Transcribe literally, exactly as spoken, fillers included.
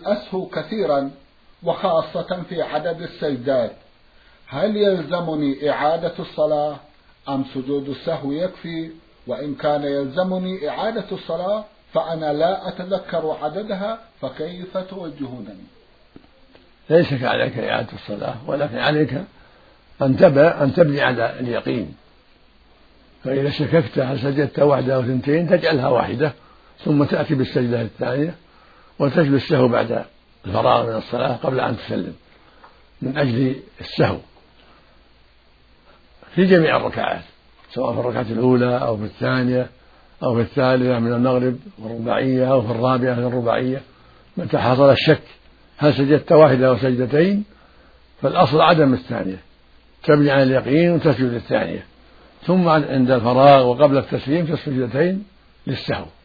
أسهو كثيرا وخاصة في عدد السجدات، هل يلزمني إعادة الصلاة أم سجود السهو يكفي؟ وإن كان يلزمني إعادة الصلاة فأنا لا أتذكر عددها، فكيف توجهونني؟ ليس عليك إعادة الصلاة، ولكن عليك أن تبني على اليقين. فإذا شككت هل سجدت واحدة أو اثنتين تجعلها واحدة، ثم تأتي بالسجدة الثانية وتجلس السهو بعد الفراغ من الصلاة قبل أن تسلم من أجل السهو في جميع الركعات، سواء في الركعة الأولى أو في الثانية أو في الثالثة من المغرب والرباعية أو في الرابعة من الرباعية. متى حصل الشك هل سجدت واحدة أو سجدتين فالأصل عدم الثانية، تبني على اليقين وتسجد الثانية، ثم عند الفراغ وقبل التسليم في السجدتين للسهو.